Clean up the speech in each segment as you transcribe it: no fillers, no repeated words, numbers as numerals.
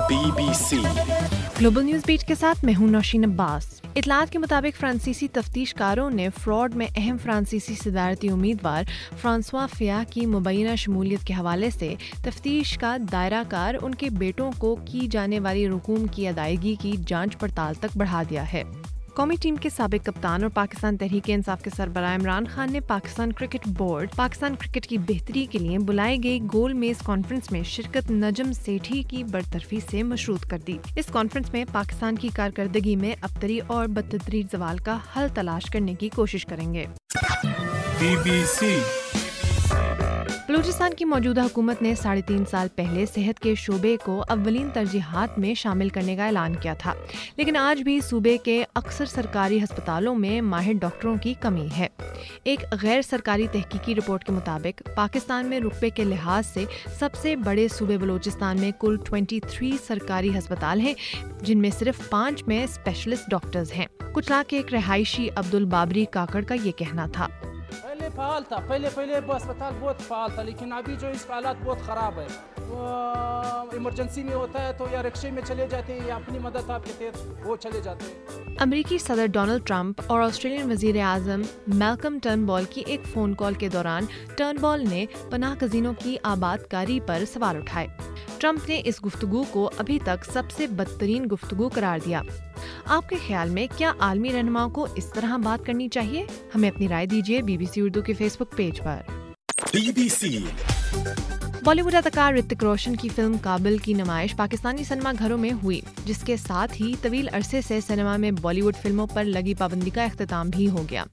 BBC global news beat के साथ मैं हूं नौशीन अब्बास। इतलात के मुताबिक फ्रांसीसी तफ्तीशकारों ने फ्रॉड में अहम फ्रांसीसी सदारती उम्मीदवार फ्रांसवा फिया की मुबैना शमूलियत के हवाले से तफ्तीश का दायरा कार उनके बेटों को की जाने वाली रकूम की अदायगी की जांच पड़ताल तक बढ़ा दिया है। कौमी टीम के साबिक कप्तान और पाकिस्तान तहरीक-ए-इंसाफ के सरबराह इमरान खान ने Pakistan cricket board Pakistan cricket की बेहतरी के लिए बुलाई गई गोल मेज कॉन्फ्रेंस में शिरकत नजम सेठी की बरतरफी से मशरूत कर दी। इस कॉन्फ्रेंस में पाकिस्तान की कारकर्दगी में अबतरी और बदतदरीज ज़वाल का हल तलाश करने की कोशिश करेंगे। BBC बलूचिस्तान की मौजूदा हुकूमत ने 3.5 साल पहले सेहत के शोबे को अव्वलीन तरजीहात में शामिल करने का ऐलान किया था, लेकिन आज भी सूबे के अक्सर सरकारी हस्पतालों में माहिर डॉक्टरों की कमी है। एक गैर सरकारी तहकीकी रिपोर्ट के मुताबिक पाकिस्तान में रुतबे के लिहाज से सबसे बड़े सूबे बलूचिस्तान में कुल 23 सरकारी अस्पताल हैं, जिनमें सिर्फ 5 में स्पेशलिस्ट डॉक्टर्स हैं। कुचला के एक रहायशी अब्दुल बाबरी काकड़ का ये कहना था। पहले वो अस्पताल बहुत फाल था, लेकिन अभी जो इसका हालात बहुत ख़राब है। इमरजेंसी में होता है तो या रिक्शे में चले जाते हैं या अपनी मदद आप कहते हैं वो चले जाते हैं। अमेरिकी सदर डोनाल्ड ट्रंप और ऑस्ट्रेलियन वजीर आज़म मैल्कम टर्नबॉल की एक फ़ोन कॉल के दौरान टर्नबॉल ने पनाह गज़ीनों की आबादकारी पर सवाल उठाए। ट्रंप ने इस गुफ्तगू को अभी तक सबसे बदतरीन गुफ्तगू करार दिया। आपके ख्याल में क्या आलमी रहनुमाओं को इस तरह बात करनी चाहिए? हमें अपनी राय दीजिए BBC उर्दू के फेसबुक पेज पर। BBC बॉलीवुड अदाकार ऋतिक रोशन की फिल्म काबिल की नुमाइश पाकिस्तानी सिनेमा घरों में हुई, जिसके साथ ही तवील अरसे से सिनेमा में बॉलीवुड फिल्मों पर लगी पाबंदी का इख्तिताम भी हो गया।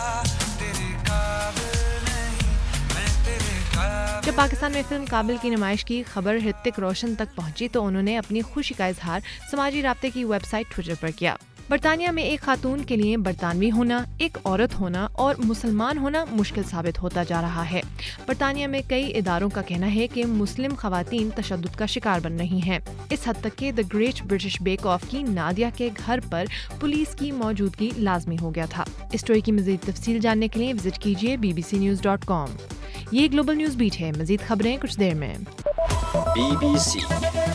जब पाकिस्तान में फिल्म काबिल की नुमाइश की खबर ऋतिक रोशन तक पहुंची तो उन्होंने अपनी खुशी का इजहार समाजी राब्ते की वेबसाइट ट्विटर पर किया। बरतानिया में एक खातून के लिए बरतानवी होना, एक औरत होना और मुसलमान होना मुश्किल साबित होता जा रहा है। बरतानिया में कई इदारों का कहना है कि मुस्लिम खवातीन तशद्दुद का शिकार बन रही हैं। इस हद तक कि the great British bake off की नादिया के घर पर पुलिस की मौजूदगी लाजमी हो गया था। इस स्टोरी की मज़ीद तफसील जानने के लिए विजिट कीजिए bbcnews.com। ये ग्लोबल न्यूज बीट है। मज़ीद खबरें कुछ देर में। BBC